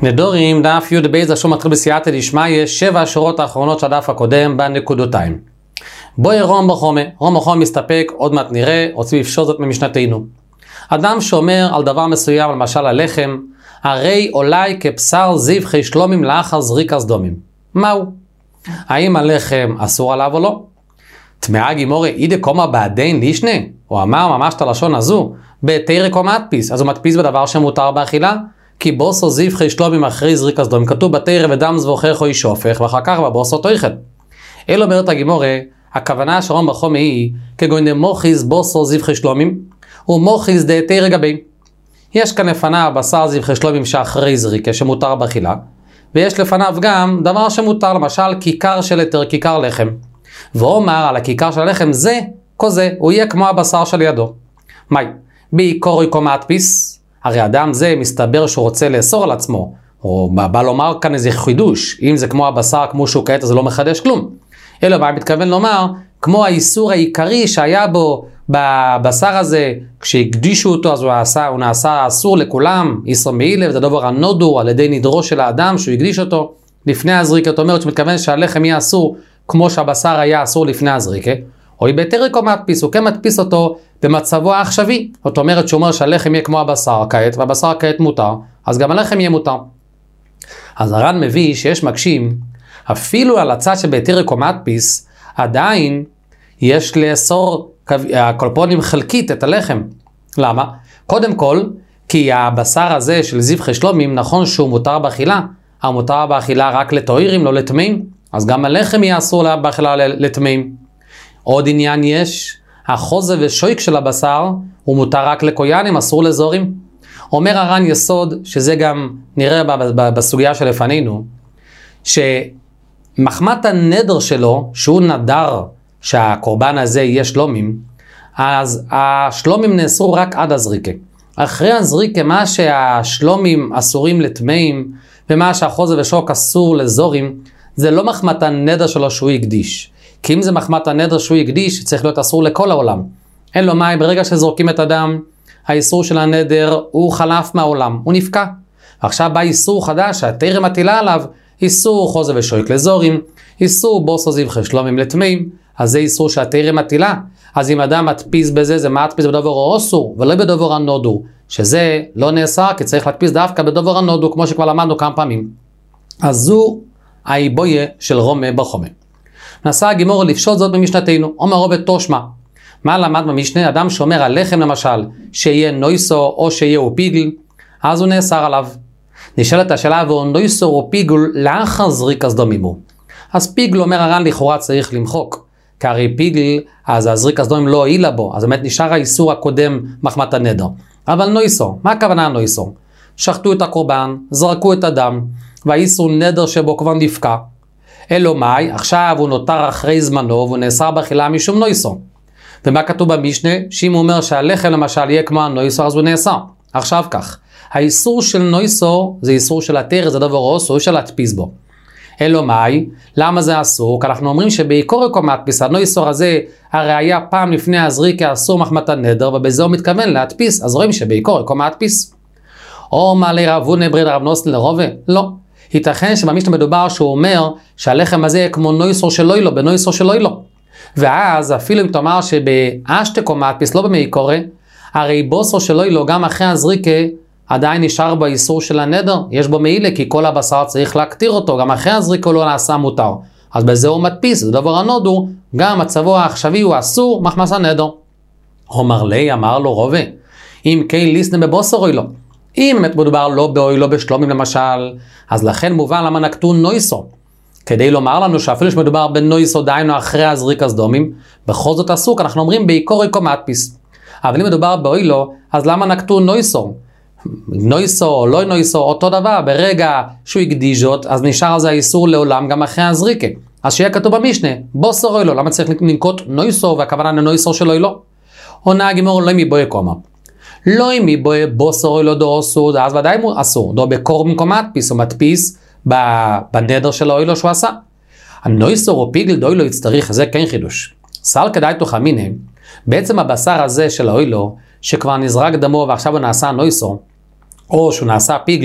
נדורים, דף י' בייז השור מתחיל בסייעתא דשמיא, 7 השורות האחרונות של הדף הקודם בנקודותיים. בואי רום בחומה, רום בחומה מסתפק, עוד מעט נראה, רוצים לפשוט זאת ממשנתנו. אדם שאומר על דבר מסוים, למשל הלחם, הרי אולי כבשר זבחי שלומים לאחר זריקה סדומים. מהו? האם הלחם אסור עליו או לא? תמאה גימורי, אידה קומה בעדין לישנה, הוא אמר ממש את הלשון הזו, בתרא קומא מדפיס, אז הוא מדפיס בדבר שמותר באכילה, כי בוסו זבחי שלומים אחרי זריקה סדומים, כתוב בתרא ודם זבוחך או ישופך, ואחר כך בבוסו תאכל. אלו אומרת הגימורי, הכוונה שרום בחומה היא, כגון דמוכיז בוסו זבחי שלומים, ומוכיז דתרא גבי. יש כאן לפניו בשר זבחי שלומים שאחרי זריקה, שמותר באכילה, ויש לפניו גם דבר שמותר, למשל כיכר של היתר, כיכר לחם. ואומר על הכיכר של הלחם זה, כזה, הוא יהיה כמו הבשר של ידו. מאי? בעיקורי קומא מדפיס, הרי אדם זה מסתבר שהוא רוצה לאסור על עצמו, או בא לומר כאן איזה חידוש, אם זה כמו הבשר, כמו שהוא כעת, אז זה לא מחדש כלום. אלא מה מתכוון לומר, כמו האיסור העיקרי שהיה בו בבשר הזה, כשהקדישו אותו, אז הוא נעשה אסור לכולם, איסור מעילה, וזה דבר הנודו על ידי נדרו של האדם, שהוא הקדיש אותו לפני הזריקה. זאת אומרת שמתכוון שהלחם יהיה אסור, כמו שהבשר היה אסור לפני הזריקה, או היא בתרא קומא מדפיס, הוא כן מדפיס אותו במצבו העכשווי. זאת אומרת שהוא אומר שהלחם יהיה כמו הבשר כעת, והבשר כעת מותר, אז גם הלחם יהיה מותר. אז הר"ן מביא שיש מקשים, אפילו על הצד שבתרא קומא מדפיס, עדיין יש לאסור הקולפונים חלקית את הלחם. למה? קודם כל, כי הבשר הזה של זבחי שלומים, נכון שהוא מותר באכילה, אבל מותר באכילה רק לטהורים, לא לטמאים, אז גם הלחם יהיה אסור באכילה לטמאים. עוד עניין יש, החוזה ושויק של הבשר הוא מותר רק לקויאנים, אסור לזורים. אומר הר"ן יסוד, שזה גם נראה בסוגיה שלפנינו, שמחמת הנדר שלו, שהוא נדר שהקורבן הזה יהיה שלומים, אז השלומים נאסרו רק עד הזריקה. אחרי הזריקה, מה שהשלומים אסורים לטמאים, ומה שהחוזה ושוק אסור לזורים, זה לא מחמת הנדר שלו שהוא יקדיש. כי אם זה מחמת הנדר שהוא יקדיש, צריך להיות אסור לכל העולם. אין לו מים, ברגע שזורקים את הדם, האיסור של הנדר הוא חלף מהעולם, הוא נפקע. עכשיו בא איסור חדש, שהתרא מטילה עליו, איסור חוזה ושויק לזורים, איסור בוסו זבחי שלומים לטמאים, אז זה איסור שהתרא מטילה. אז אם אדם מדפיס בזה, זה מדפיס בדבר אסור, ולא בדבר הנודו, שזה לא נאסר, כי צריך להדפיס דווקא בדבר הנודו, כמו שכבר למדנו כמה פעמים. אז זו האיבויה של רומה בחומה. נסע הגימור לפשוט זאת במשנתנו, אומר רובד תושמע. מה למד במשנה? אדם שאומר על לחם למשל, שיהיה נויסו או שיהיה אופיגל, אז הוא נאסר עליו. נשאלת השאלה, והוא נויסו או פיגל לאחר זריקה סדומים הוא. אז פיגל אומר הר"ן לכאורה צריך למחוק, כי הרי פיגל, אז הזריקה סדומים לא הועילה בו, אז באמת נשאר האיסור הקודם מחמת הנדר. אבל נויסו, מה הכוונה נויסו? שחטו את הקורבן, זרקו את הדם, והאיסור נדר שבו כבר נפקע. אלו מאי, עכשיו הוא נותר אחרי זמנו, והוא נאסר באכילה משום נויסו. ומה כתוב במשנה? שאם הוא אומר שהלחם למשל יהיה כמו הנויסו, אז הוא נאסר. עכשיו כך, האיסור של נויסו זה איסור של התרא, זה דבר אסור, של להדפיס בו. אלו מאי, למה זה אסור? כי אנחנו אומרים שבעיקורי קומא מדפיס, הנויסו הזה הרי היה פעם לפני הזריקה אסור מחמת הנדר, ובזה הוא מתכוון להדפיס, אז רואים שבעיקורי קומא מדפיס. או מה לרבונה ברד רב נוסן לרובה? לא. ייתכן שבמשנה מדובר שהוא אומר שהלחם הזה יהיה כמו נויסו שלוי לו, בנויסו שלוי לו. ואז אפילו אם תאמר שבאשתה קומא מדפיס, לא במעיקורי, הרי בוסו שלוי לו גם אחרי הזריקה עדיין נשאר באיסור של הנדר, יש בו מעילה, כי כל הבשר צריך להקטיר אותו, גם אחרי הזריקה הוא לא נעשה מותר. אז בזה הוא מדפיס, זה דבר הנודו, גם מצבו העכשווי הוא אסור מחמת הנדר. אומר לי, אמר לו רובה, אם כן ליסנה בבוסו רוי לו. אם באמת מדובר לא באוי, לא בשלומים למשל, אז לכן מובן למה נקטו נויסו. כדי לומר לנו שאפילו שמדובר בנויסו דיינו אחרי הזריקה סדומים, בכל זאת אסור, אנחנו אומרים בעיקורי קומא מדפיס. אבל אם מדובר באוי לו, אז למה נקטו נויסו? נויסו או לא נויסו, אותו דבר, ברגע שהוא הקדיש זאת, אז נשאר על זה האיסור לעולם גם אחרי הזריקה. אז שיהיה כתוב במשנה, בוסו רוי לו, למה צריך לנקוט נויסו, והכוונה לנויסו שלו לא? עונה הגימור לא מבואה קומא. לא אם מבואה בוסו רוי לו דו אסור, אז ודאי הוא אסור, דו בקורבן קומא מדפיס, הוא מדפיס בנדר של האוילו שהוא עשה. הנויסו או פיגל דו אוילו יצטריך, זה כן חידוש. סל כדאי תוך אמינה, בעצם הבשר הזה של האוילו, שכבר נזרק דמו ועכשיו הוא נעשה נויסו, או שהוא נעשה פיגל,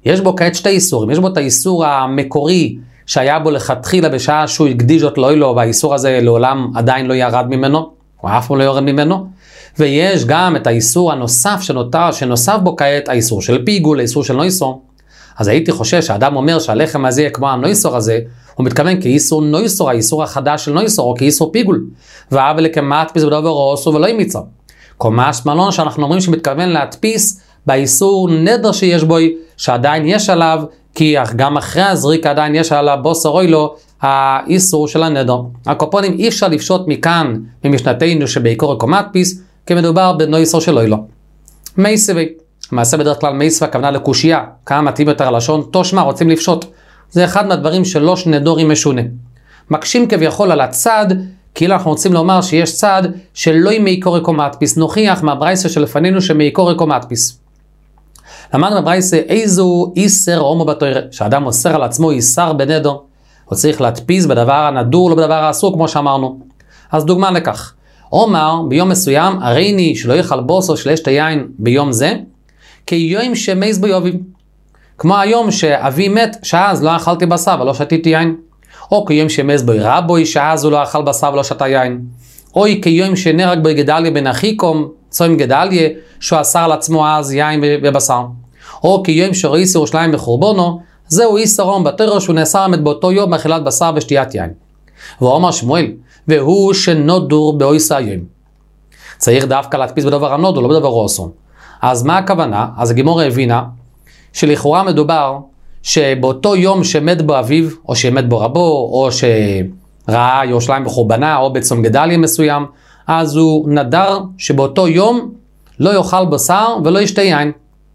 יש בו כעת שתי איסורים, יש בו את האיסור המקורי שהיה בו לכתחילה בשעה שהוא הקדיש אותו לאילו, והאיסור הזה לעולם עדיין לא ירד ממנו, הוא אף פעם לא יורד ממנו, ויש גם את האיסור הנוסף שנוסף בו כעת, האיסור של פיגול, האיסור של נויסור. אז הייתי חושש שהאדם אומר שהלחם הזה יהיה כמו הנויסור הזה, הוא מתכוון כאיסור נויסור, האיסור החדש של נויסור, או כאיסור פיגול, ואבל כמדפיס בדבר אוסור ולא ימיצה. כל משמע שאנחנו אומרים שמתכוון להדפיס באיסור נדר שיש בו, שעדיין יש עליו, כי גם אחרי הזריק עדיין יש עליו בוסר אוי לו, האיסור של הנדר. הקופונים אי אפשר לפשוט מכאן, ממשנתנו שבעיקור מדפיס, כי מדובר בנויסור של אוי לו. מייסבי, למעשה בדרך כלל מייסבה הכוונה לקושייה, כמה מתאים יותר הלשון, תושמה רוצים לפשוט. זה אחד מהדברים שלא שנדורים משונה. מקשים כביכול על הצד, כאילו אנחנו רוצים לומר שיש צד שלא ימי קורקו מדפיס, נוכיח מהברייסה שלפנינו שמי קורקו מדפיס. למדנו בברייסה איזו איסר הומו בתורה, שאדם אוסר על עצמו איסר בנדר, הוא צריך להדפיס בדבר הנדור, לא בדבר האסור כמו שאמרנו. אז דוגמה לכך, אומר ביום מסוים, הריני שלא יאכל בוסו של אשת היין ביום זה, כיום שמייס בו יובים. כמו היום שאבי מת, שאז לא אכלתי בשר ולא שתיתי יין. או כיום שמייס בו רבוי, שאז הוא לא אכל בשר ולא שתה יין. או כיום שנהרג בו גדליה בן אחיקום, צום גדליה, שהוא אסר לעצמו אז יין ובשר. או כיום שרויס ירושלים בחורבונו, זהו איסרון בתורה שהוא נאסר מת באותו יום באכילת בשר ושתיית יין. ואומר שמואל, והוא שנודור באויסה היום. צריך דווקא להדפיס בדבר הנודור, לא בדבר רוסון. אז מה הכוונה? אז הגימורה הבינה שלכאורה מדובר שבאותו יום שמת בו אביו, או שמת בו רבו, או שראה ירושלים בחורבנה, או בצום גדליה מסוים, אז הוא נדר שבאותו יום לא יאכל בשר ולא ישתה יין.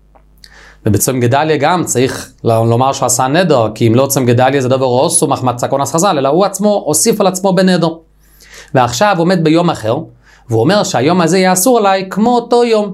ובצום גדליה גם צריך לומר שהוא עשה נדר, כי אם לא צום גדליה זה דבר רוס ומחמצה כונס חז"ל, אלא הוא עצמו הוסיף על עצמו בנדר. ועכשיו הוא מת ביום אחר, והוא אומר שהיום הזה יהיה אסור עליי כמו אותו יום.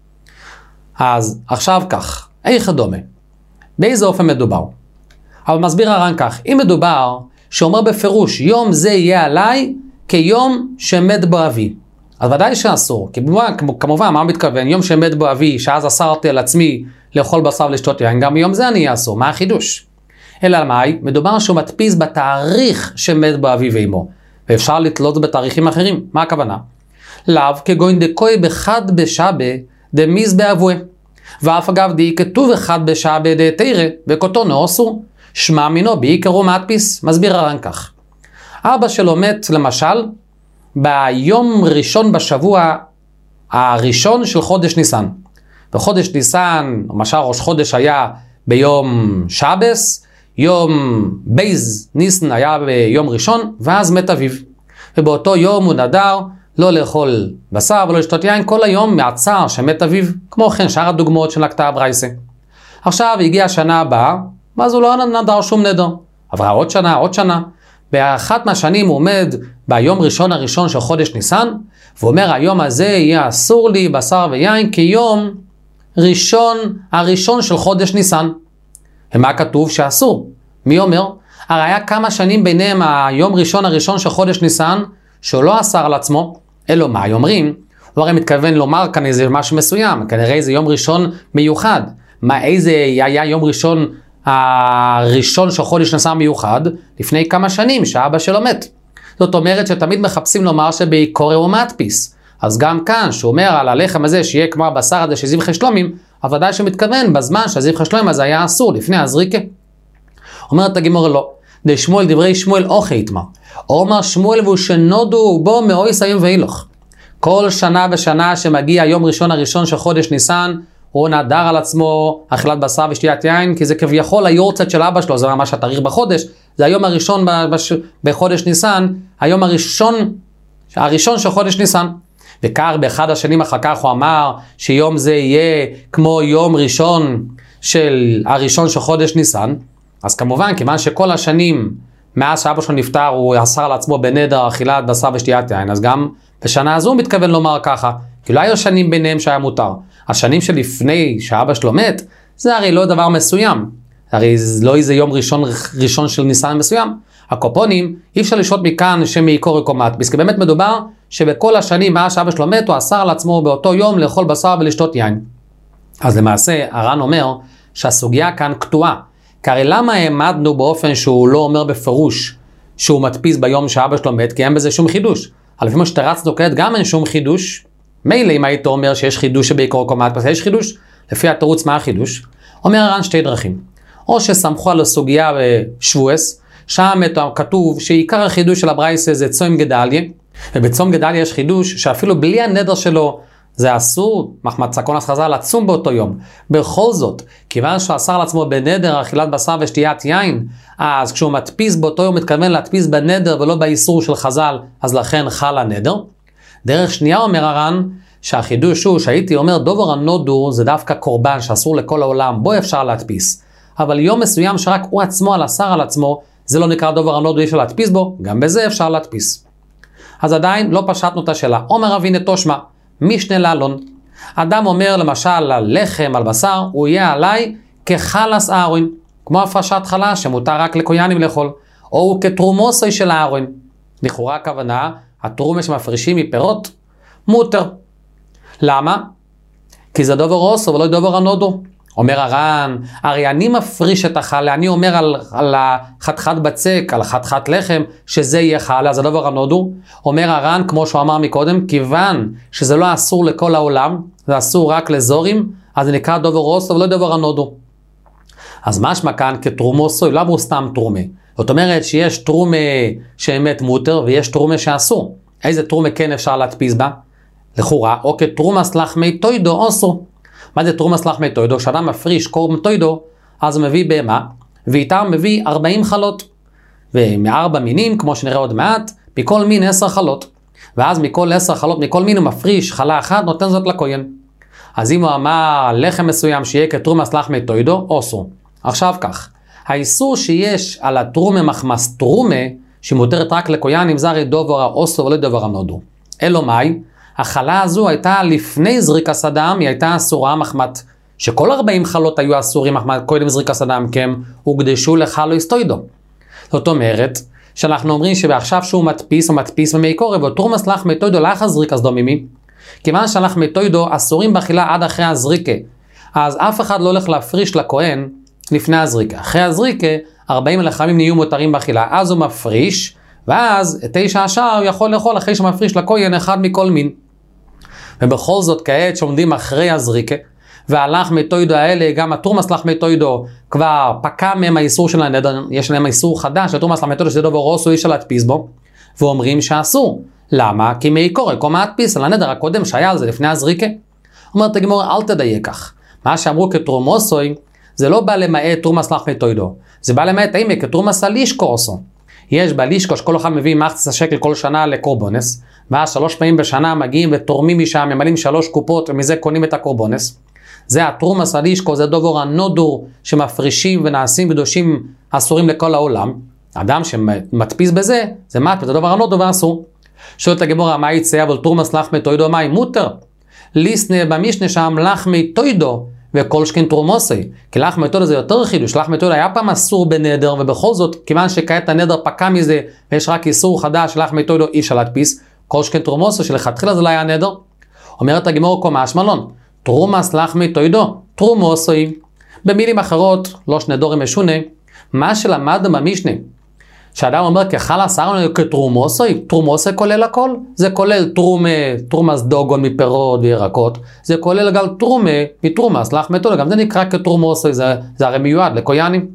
אז עכשיו כך, איך דומה? באיזה אופן מדובר? אבל מסביר הר"ן כך, אם מדובר שאומר בפירוש יום זה יהיה עליי כיום שמת בו אבי, אז ודאי שאסור, כי כמובן מה מתכוון? יום שמת בו אבי, שאז אסרתי על עצמי לאכול בשר ולשתות יין, גם ביום זה אני אהיה אסור, מה החידוש? אלא על מה? מדובר שהוא מדפיס בתאריך שמת בו אבי ואמו, ואפשר לתלות בתאריכים אחרים, מה הכוונה? לאו כגוין דקוי בחד בשבה דמיז באבוה, ואף אגב די כתוב אחד בשבה דתירה, וכותונו אסור, שמע מינו בעיקרו מדפיס, מסביר הר"ן כך. אבא שלו מת למשל, ביום ראשון בשבוע הראשון של חודש ניסן. בחודש ניסן, למשל ראש חודש היה ביום שבס, יום בייז ניסן היה ביום ראשון, ואז מת אביו. ובאותו יום הוא נדר לא לאכול בשר ולא לשתות יין כל היום מהצער שמת אביו, כמו כן שאר הדוגמאות של הקטע הברייסה. עכשיו הגיעה השנה הבאה, ואז הוא לא נדר שום נדר. עברה עוד שנה, באחת מהשנים הוא עומד ביום הראשון של חודש ניסן, ואומר היום הזה יהיה אסור לי בשר ויין כיום הראשון של חודש ניסן. ומה כתוב שאסור? מי אומר? הרי היה כמה שנים ביניהם היום הראשון של חודש ניסן, שהוא לא אסר על עצמו, אלו מה אומרים? הוא הרי מתכוון לומר כאן איזה משהו מסוים, כנראה איזה יום ראשון מיוחד. איזה היה יום הראשון של חודש ניסן מיוחד? לפני כמה שנים שאבא שלו מת. זאת אומרת שתמיד מחפשים לומר שבעיקור הוא מדפיס. אז גם כאן, שהוא אומר על הלחם הזה שיהיה כמו הבשר הזה של זבחי שלומים, אבל ודאי שמתכוון בזמן שהזבחי שלומים הזה היה אסור, לפני הזריקה. אומרת הגימורה לא. די שמואל דברי שמואל אוכל יתמר. אומר שמואל והוא שנודו בו מאויס היום ואילוך. כל שנה ושנה שמגיע היום הראשון של חודש ניסן, הוא נדר על עצמו אכילת בשר ושתיית יין, כי זה כביכול היורצת של אבא שלו, זה ממש התאריך בחודש, זה היום הראשון בחודש ניסן, היום הראשון של חודש ניסן. וכך באחד השנים אחר כך הוא אמר שיום זה יהיה כמו יום ראשון של הראשון של חודש ניסן, אז כמובן כיוון שכל השנים מאז שאבא שלו נפטר הוא אסר על עצמו בנדר אכילת בשר ושתיית יין, אז גם בשנה הזו הוא מתכוון לומר ככה, כי לא היו שנים ביניהם שהיה מותר. השנים שלפני שאבא שלו מת, זה הרי לא דבר מסוים. הרי לא איזה יום ראשון של ניסן מסוים. הקופונים, אי אפשר לשעות מכאן שמעיקור יקום מדפיס, כי באמת מדובר שבכל השנים מאז שאבא שלו מת, הוא אסר על עצמו באותו יום לאכול בשר ולשתות יין. אז למעשה, הר"ן אומר, שהסוגיה כאן קטועה. כי הרי למה העמדנו באופן שהוא לא אומר בפירוש שהוא מדפיס ביום שאבא שלו מת, כי אין בזה שום חידוש. אבל לפעמים שתרצנו כעת גם אין שום חידוש. מילא אם היית אומר שיש חידוש שבעיקרו קום מדפס, יש חידוש? לפי התירוץ מה החידוש? אומר הר"ן שתי דרכים. או שסמכו על הסוגיה בשבועס, שם כתוב שעיקר החידוש של הברייסה זה צום גדליה, ובצום גדליה יש חידוש שאפילו בלי הנדר שלו זה אסור, מחמת סקונס חז"ל, לצום באותו יום. בכל זאת, כיוון שהוא אסר לעצמו בנדר אכילת בשר ושתיית יין, אז כשהוא מדפיס באותו יום מתכוון להדפיס בנדר ולא באיסור של חז"ל, אז לכן חל הנדר. דרך שנייה אומר הר"ן, שהחידוש הוא שהייתי אומר דובר הנודו זה דווקא קורבן שאסור לכל העולם, בו אפשר להדפיס. אבל יום מסוים שרק הוא עצמו אסר על עצמו, זה לא נקרא דובר הנודו, אי אפשר להדפיס בו, גם בזה אפשר להדפיס. אז עדיין לא פשטנו את השאלה. אומר רבי נתושמה, משנה לאלון. אדם אומר למשל על לחם, על בשר, הוא יהיה עליי כחלס אהרון, כמו הפרשת חלה שמותר רק לקויאנים לאכול, או הוא כתרומוסוי של אהרון. לכאורה הכוונה, התרומה שמפרישים מפירות, מותר. למה? כי זה דובר אוסו ולא דובר הנודו. אומר הר"ן, הרי אני מפריש את החלה, אני אומר על החתחת בצק, על החתחת לחם, שזה יהיה חלה, זה דובר הנודו. אומר הר"ן, כמו שהוא אמר מקודם, כיוון שזה לא אסור לכל העולם, זה אסור רק לזורים, אז זה נקרא דובר אוסו ולא דובר הנודו. אז משמע כאן כתרומוסו, למה הוא סתם תרומה? זאת אומרת שיש תרומה שאמת מותר ויש תרומה שאסור. איזה תרומה כן אפשר להדפיס בה? לכאורה, או כתרומס לחמי תוידו אוסו. מה זה תרומס לחמי תוידו? כשאדם מפריש קורבן תוידו, אז הוא מביא בהמה, ואיתה הוא מביא 40 חלות. ומ4 מינים, כמו שנראה עוד מעט, מכל מין 10 חלות. ואז מכל 10 חלות, מכל מין הוא מפריש חלה אחת, נותן זאת לכהן. אז אם הוא אמר לחם מסוים שיהיה כתרומס לחמי תוידו, אוסו. עכשיו כך, האיסור שיש על התרומה מחמס תרומה, שמותרת רק לכהנים, זה הרי דובר האוסו ולא דובר הנודו. אלו מאי? החלה הזו הייתה לפני זריקת הדם, היא הייתה אסורה מחמת, שכל 40 חלות היו אסורים מחמת קודם זריקת הדם, כי הם הוקדשו לחלויס תוידו. זאת אומרת, שאנחנו אומרים שעכשיו שהוא מדפיס, הוא מדפיס במי קורב, ותרומס לחמי תוידו לאחר זריקת דומימי, כיוון שלחמי תוידו אסורים באכילה עד אחרי הזריקה, אז אף אחד לא הולך להפריש לכהן לפני הזריקה. אחרי הזריקה, 40 לחמים נהיו מותרים באכילה, אז הוא מפריש, ואז 9 השאר הוא יכול לאכול אחרי שמפריש לכהן אחד מכל מין. ובכל זאת כעת שעומדים אחרי הזריקה, והלחמי תוידו האלה, גם התרומס לחמי תוידו, כבר פקע מהם האיסור של הנדר, יש להם האיסור חדש, התרומס לחמי תוידו שזה דובר אוסו, אי אפשר להדפיס בו, ואומרים שאסור. למה? כי מי קורא, כל מה הדפיס על הנדר הקודם שהיה על זה לפני הזריקה. אומרת הגמור, אל תדייק כך. מה שאמרו כתרומוסוי, זה לא בא למעט תרומס לחמי תוידו, זה בא למעט אימא כתרומס הלישקו אוסו. יש בלישקו שכל אחד מביא מחצית שקל כל שנה לקורבונס, ואז 3 פעמים בשנה מגיעים ותורמים משם, ממלאים 3 קופות ומזה קונים את הקורבונס. זה התרומס הלישקו, זה דובר הנודור שמפרישים ונעשים קדושים אסורים לכל העולם. אדם שמדפיס בזה, זה מדפיס, זה דובר הנודור ואסור. שואלת הגמרא, מה יצא אבל תרומס לחמי תוידו, מה מותר? ליסנה במשנה שם לחמי תוידו, וכל שכן תרומוסי, כי לחמי תוידו זה יותר חידוש, לחמי תוידו היה פעם אסור בנדר, ובכל זאת, כיוון שכעת הנדר פקע מזה, ויש רק איסור חדש, לחמי תוידו אי אפשר להדפיס, כל שכן תרומוסי, שלכתחילה זה לא היה נדר. אומרת הגמרא קומה שמלון, תרומס לחמי תוידו, תרומוסי. במילים אחרות, לא שני דורים משונה, מה שלמדנו במשנה, שאדם אומר כחלס אהרון כתרומוסי, תרומוסי כולל הכל, זה כולל תרומס דוגון מפירות וירקות, זה כולל גם מתרומס לחמי תוידו, גם זה נקרא כתרומוסי, זה הרי מיועד לכהנים.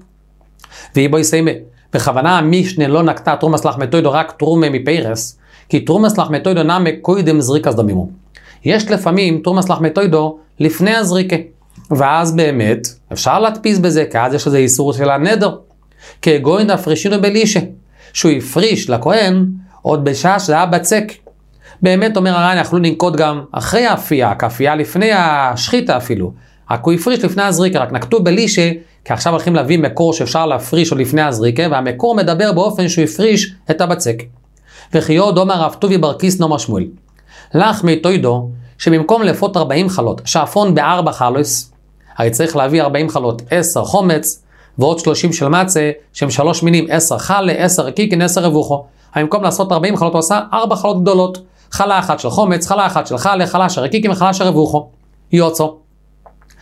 והיא בו יסיימה, בכוונה המשנה לא נקטה תרומס לחמי תוידו רק תרומה מפרס, כי תרומס לחמי תוידו נמי קודם זריקת דומימו. יש לפעמים תרומס לחמי תוידו לפני הזריקה, ואז באמת אפשר להדפיס בזה, כי אז יש לזה איסור של הנדר. כגוין הפרישינו בלישה, שהוא הפריש לכהן עוד בשעה שזה היה בצק. באמת אומר הר"ן, יכלו לנקוט גם אחרי האפייה, כאפייה לפני השחיטה אפילו. רק הוא הפריש לפני הזריקה, רק נקטו בלישה, כי עכשיו הולכים להביא מקור שאפשר להפריש עוד לפני הזריקה, והמקור מדבר באופן שהוא הפריש את הבצק. וחיוד אומר רב טובי בר קיסנא אומר שמואל, לחמי תוידו, שבמקום לפות 40 חלות, שאפון ב4 חלוס, הרי צריך להביא 40 חלות, 10 חומץ, ועוד 30 של מצה, שהם 3 מינים, 10 חלה, 10 רקיקין, 10 רבוכו. במקום לעשות 40 חלות, הוא עשה 4 חלות גדולות. חלה אחת של חומץ, חלה אחת של חלה, חלה של רקיקין, חלה של רבוכו. יוצא.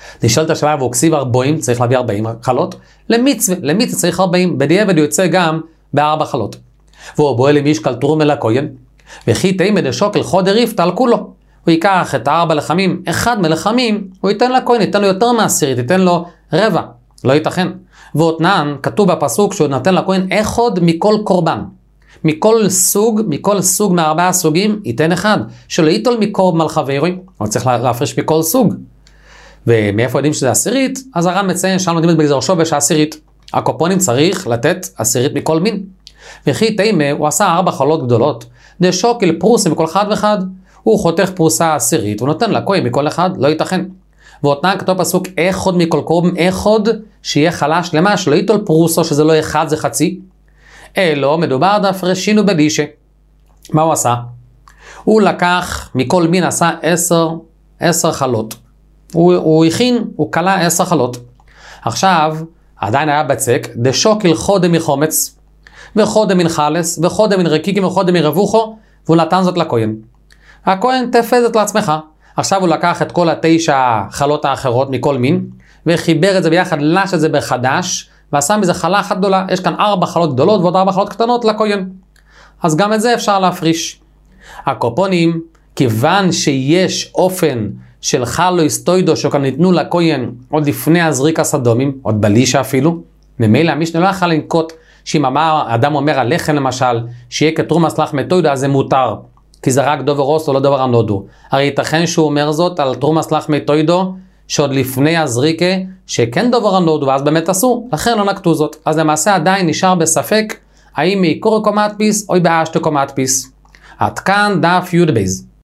נשאלת השאלה, והוא כסיב 40, צריך להביא 40 חלות, למצווה צריך 40, בדיעבד הוא יוצא גם ב4 חלות. והוא בועל למשקל תרומה לכהן, וכי תימא דשוקל חודר ריפתא על כולו. הוא ייקח את 4 לחמים, אחד מלחמים, הוא ייתן לכהן, ייתן לו יותר מעשירית, ייתן לו רבע, לא ייתכן. ואותנן, כתוב בפסוק שהוא נתן לכהן אחד מכל קורבן. מכל סוג מ4 סוגים ייתן אחד, שלא ייטול מקורבן על חברו, הוא צריך להפריש מכל סוג. ומאיפה יודעים שזה עשירית? אז הר"ן מציין שם לומדים בגזר שובש העשירית. הקופונים צריך לתת עשירית מכל מין. וכי תימא הוא עשה 4 חלות גדולות, דשוקל פרוסה מכל אחד ואחד, הוא חותך פרוסה עשירית, הוא נותן לכהן מכל אחד, לא ייתכן. ואותנן כתוב פסוק אחד מכל קורבן, אחד שיהיה חלש למה, שלא ייטול פרוסו, שזה לא אחד זה חצי. אלו מדובר דפרשינו בדישה. מה הוא עשה? הוא לקח מכל מין, עשה 10 חלות. הוא הכין, הוא קלה 10 חלות. עכשיו, עדיין היה בצק, דשוקל חודם מחומץ, וחודם מן חלס, וחודם מן רקיקים, וחודם מרבוכו, והוא נתן זאת לכהן. הכהן תפז את לעצמך. עכשיו הוא לקח את כל 9 חלות האחרות מכל מין, וחיבר את זה ביחד, לש את זה בחדש, ועשה מזה חלה אחת גדולה. יש כאן 4 חלות גדולות ועוד 4 חלות קטנות לכהן. אז גם את זה אפשר להפריש. הקופונים, כיוון שיש אופן של חלו היסטוידו שכאן ניתנו לכהן עוד לפני הזריק הסדומים, עוד בלישה אפילו, ממילא המשנה לא יכול לנקוט שאם אדם אומר על לחם למשל, שיהיה כתרומס לחמי תוידו, אז זה מותר, כי זה רק דובר אוסו, לא דובר הנודו. הרי ייתכן שהוא אומר זאת על תרומס לחמי תוידו, שעוד לפני הזריקה, שכן דובר הנודו, ואז באמת אסור, לכן לא נקטו זאת. אז למעשה עדיין נשאר בספק, האם מעיקור קומטפיס או באשתו קומטפיס. עד כאן דף י' בייז.